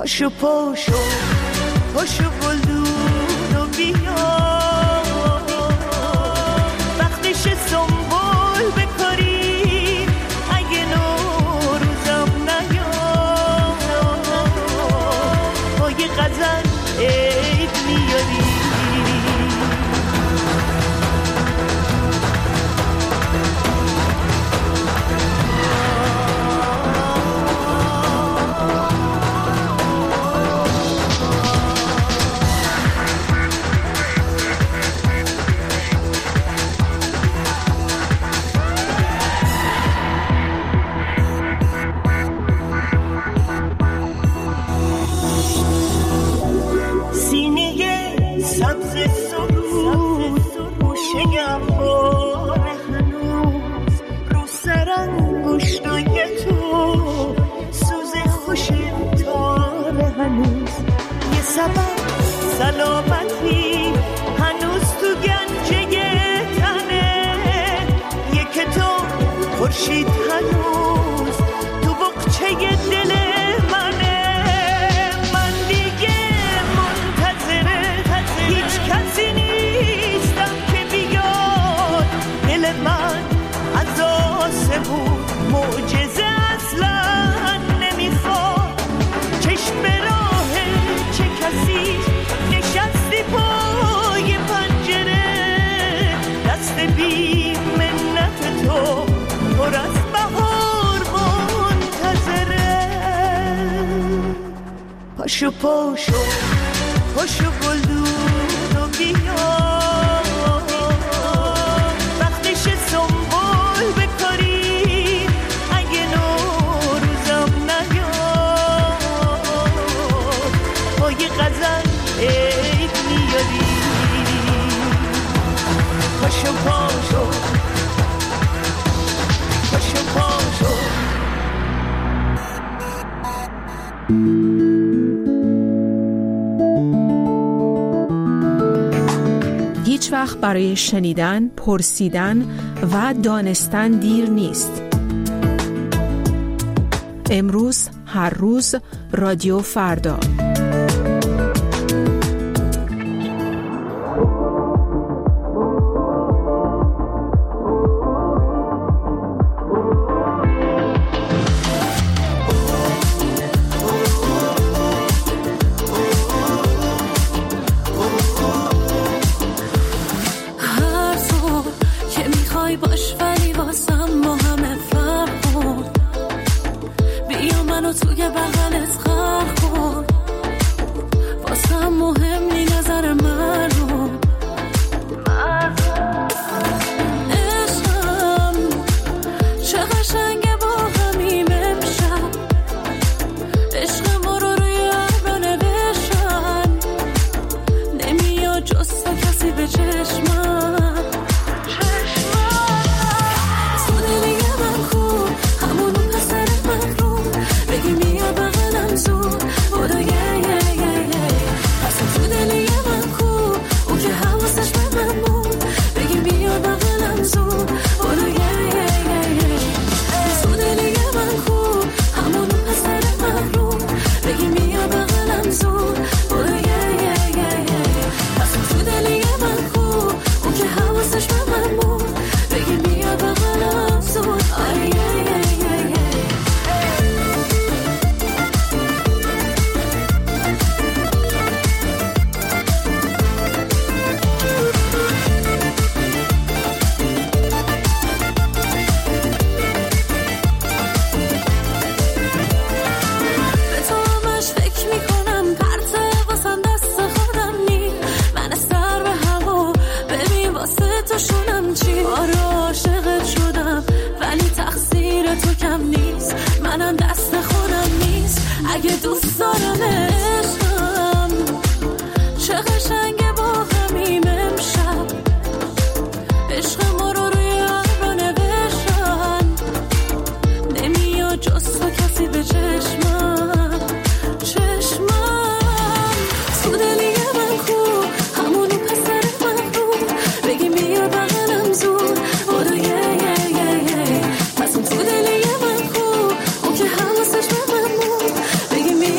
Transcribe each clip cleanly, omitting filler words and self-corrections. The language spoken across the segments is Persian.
پاشو پاشو پاشو گلدون و بیا، وقتش سنبول بکاری اگه نوروزم نیاد، با یه غزل عید میاری. سلامتی هنوز تو گنجه تنه، یک تو خورشید هنوز تو بقچه دل منه. من دیگه منتظره هیچ کسی نیستم که بیاد، دل من از آسمون معجزه اصلا نمیخواد. چشم به راه چه کسی نشستی پای پنجره، دست بی منت تو پر از بهار منتظره. پاشو پاشو پاشو گلدون و بیا، وقتش سنبول بکاری اگه نوروزم نیاد، با یه غزل عید میاری. پاشو پاشو پاشو پاشو. هیچ وقت برای شنیدن، پرسیدن و دانستن دیر نیست. امروز، هر روز، رادیو فردا. Give me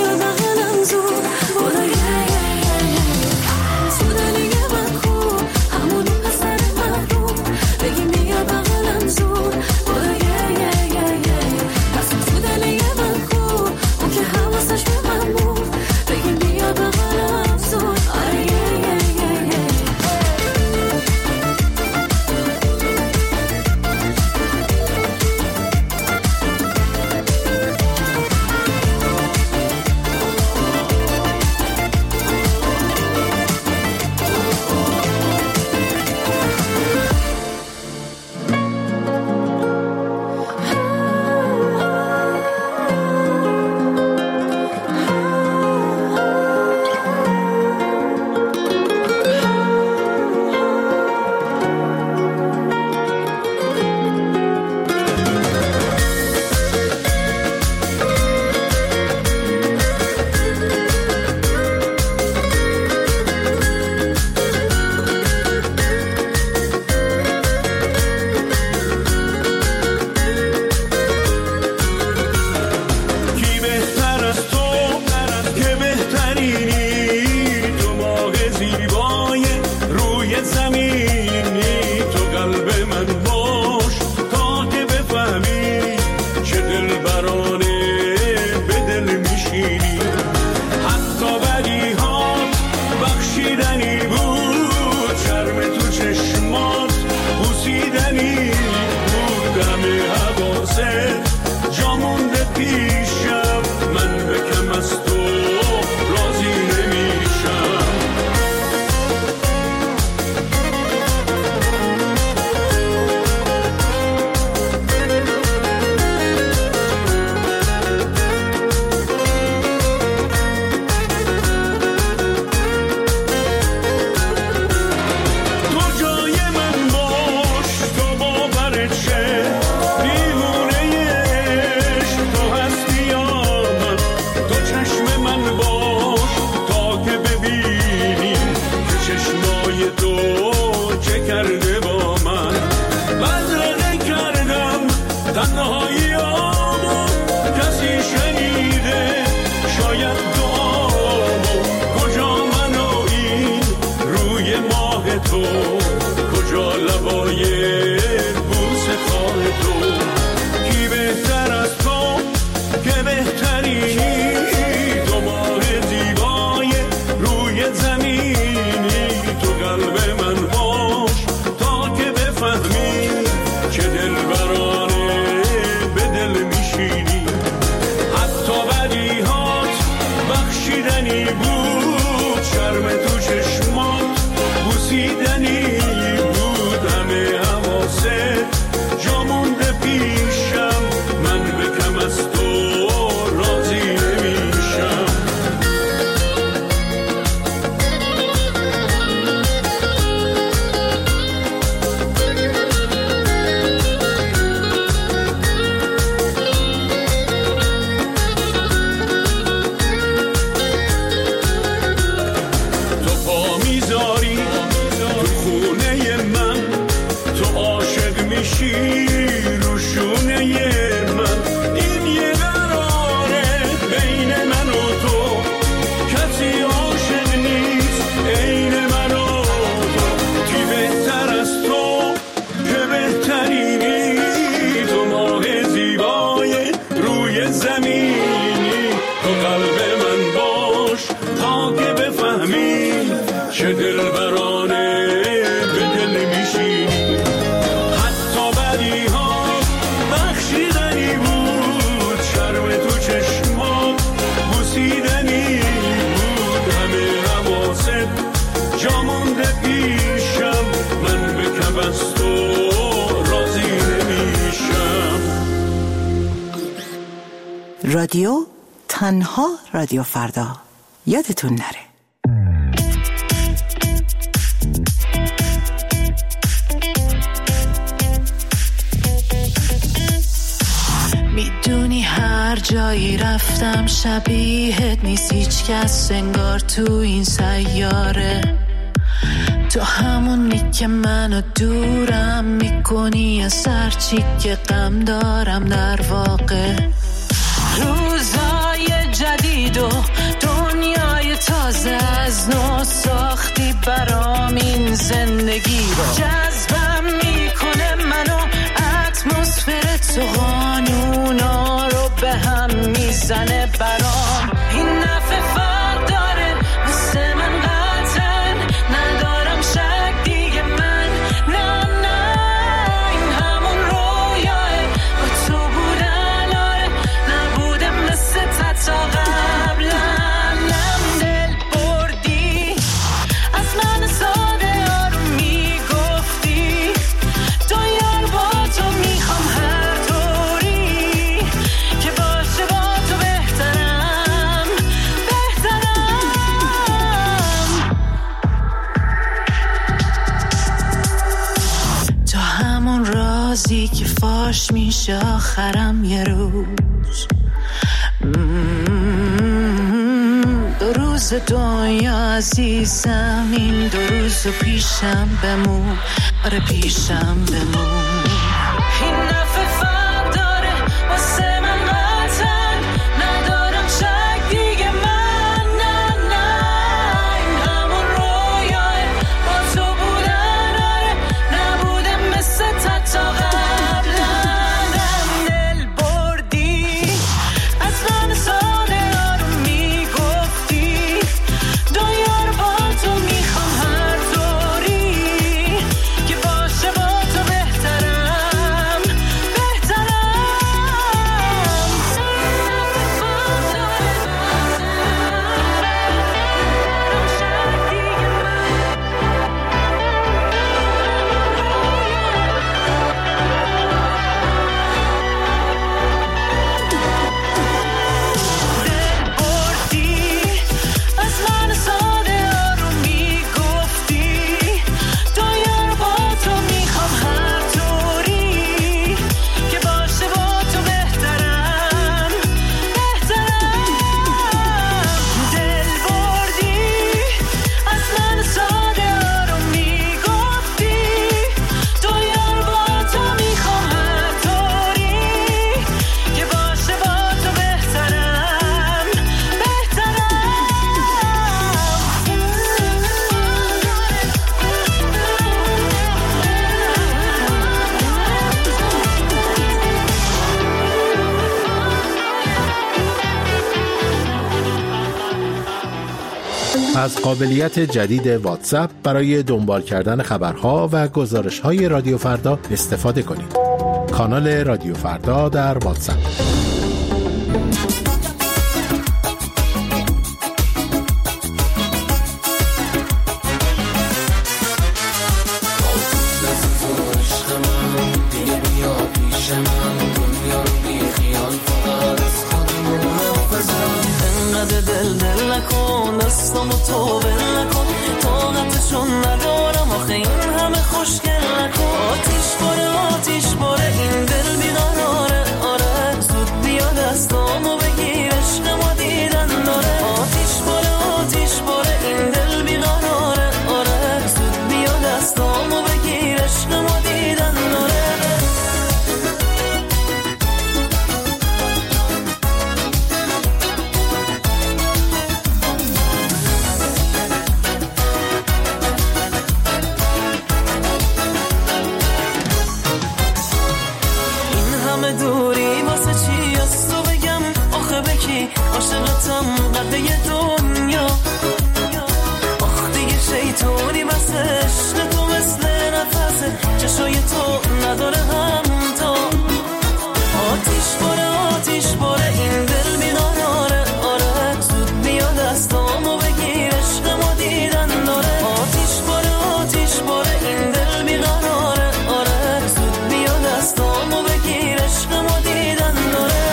بخشیدنی بود، شرم تو چشمات بوسیدنی بود، همه حواست جا مونده پیشم، من به کم از تو راضی نمیشم. چه دلبرانه به دل میشی، حتی بدی ها بخشیدنی بود، شرم تو چشمات بوسیدنی بود، همه حواست جا مونده پیشم، من به کم از تو راضی نمیشم. رادیو تنها رادیو فردا، یادتون نره. میدونی هر جایی رفتم شبیهت نیست هیچ کس انگار تو این سیاره، تو همونی که منو دورم میکنی از هر چی که غم دارم، در واقع روزای جدید و دنیای تازه از نو ساختی برام این زندگی رو، جذبم میکنه منو اتمسفر تو، قانونا رو به هم میزنه برام، این نفع فرق داره مثل من قطعا، ندارم شک دیگه من، نه نه این همون رویاه با تو بودن، آره نبوده مثل تا قبلا، نم دل بردی از من ساده ها رو میگفتی، دنیا با تو میخوام هر طوری که باشه با تو بهترم، تو همون رازی که فاش میشه آخرم یه روز، دو روز دنیا عزیزم، این دو روز پیشم بمون، آره پیشم بمون، این نفع فرق داره واسه من قطعا، ندارم شک دیگه من، نه نه این همون رویاه با تو بودن، آره نبوده مثل تا قبلا، دل بردی از من ساده ها رو میگفتی، دنیا رو با تو میخوام هر طوری که باشه با تو بهترم، از قابلیت جدید واتساپ برای دنبال کردن خبرها و گزارش‌های رادیو فردا استفاده کنید. کانال رادیو فردا در واتساپ. زده دل نکن، دستامو تو بل نکن، طاقتشون ندارم آخه این همه خوشگل نکن. آتیش باره این دل بیقراره، آره زود بیا دستامو بگیر عشق ما دیدن داره. آتیش باره این دل بیقراره، آره زود بیا دستامو بگیر عشق ما دیدن داره. دوری واسه چی از تو بگم آخه بکی عاشقتم قده دنیا. آخ دیگه شیطونی بس عشق تو مثل نفسه چشای تو نداره همتا. آتیش باره این دل بیقراره، آره زود بیا دستامو بگیر عشق ما دیدن داره. آتیش باره این دل بیقراره، آره زود بیا دستامو بگیر عشق ما دیدن داره.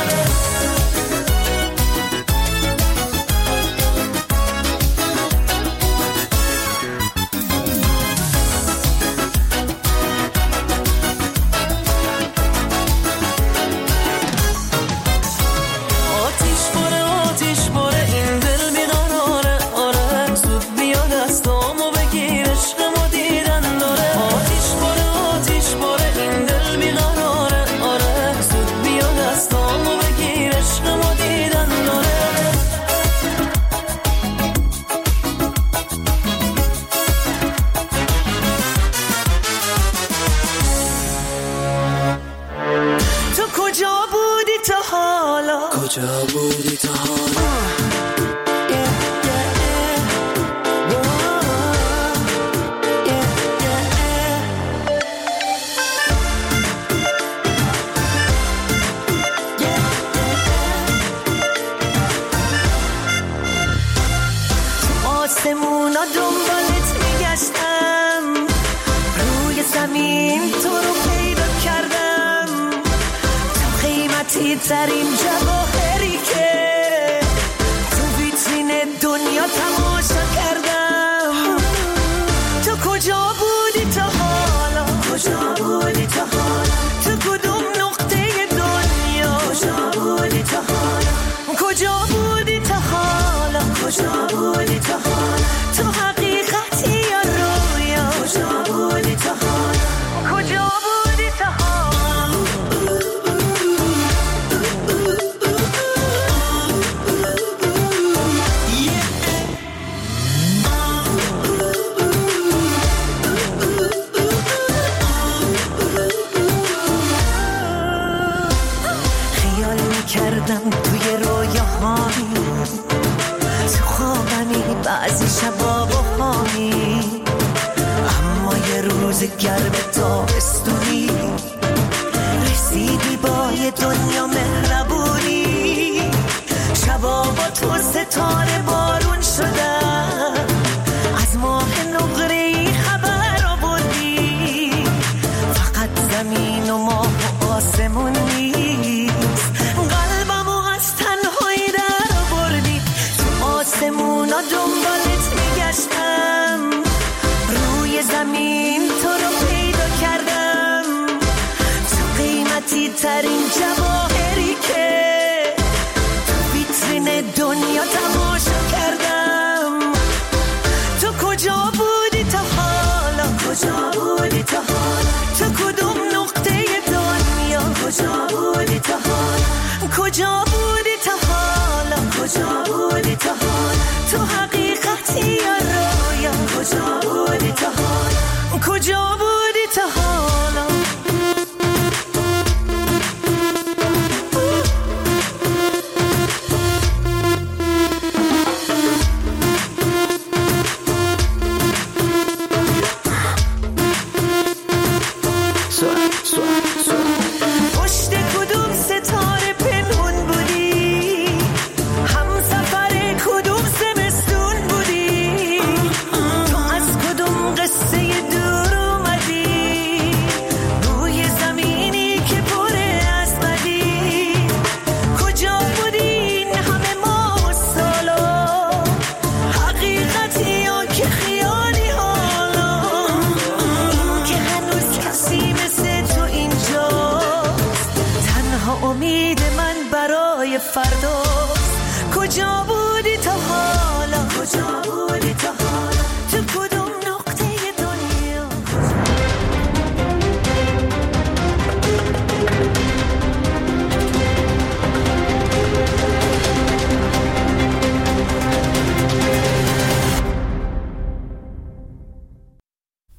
آتیش باره این دل بیقراره، آره زود بیا دستامو بگیر عشق ما دیدن داره. آتیش باره این دل بیقراره، آره زود بیا دستامو بگیر عشق ما دیدن داره. تو کجا بودی تا حالا؟ کجا بودی تا حالا؟ آسمونا دنبالت میگشتم، روی زمین تو رو پیدا کردم، تو قیمتی ترین جواهری که تو ویترین دنیا تماشا کردم. تو کجا بودی تا حالا؟ کجا بودی تا حالا؟ تو کدوم نقطه دنیا؟ کجا بودی تا حالا؟ کجا بودی تا حالا؟ کجا بودی تا حالا؟ تو حقیقتی یا رویا؟ کجا بودی تا حالا؟ کجا بودی تا حالا؟ خیال میکردم توی رویاهایی، تو خوابمی بعضی شبا بخوابی، اما یه روز گرم تابستونی رسیدی با یه دنیا مهربونی. شبا با تو ستاره بارون شدن، از ماه نقره‌ای خبر آوردی، فقط زمین و ماه و آسمون نیست، قلبمو از تنهایی در آوردی. تو آسمونا دنبالت میگشتم، روی زمین تو رو پیدا کردم، تو قیمتی ترین جواهری که تو ویترین دنیا تماشا کردم. تو کجا بودی تا حالا؟ کجا بودی تا حالا؟ تو کدوم نقطه دنیا؟ کجا بودی تا حالا؟ کجا بودی تا حالا؟ کجا بودی تا حالا؟ تو حقیقتی یا رویا؟ کجا بودی تا حالا؟ کجا بودی تا حالا؟ امید من برای فرداست. کجا بودی تا حالا؟ کجا بودی تا حالا؟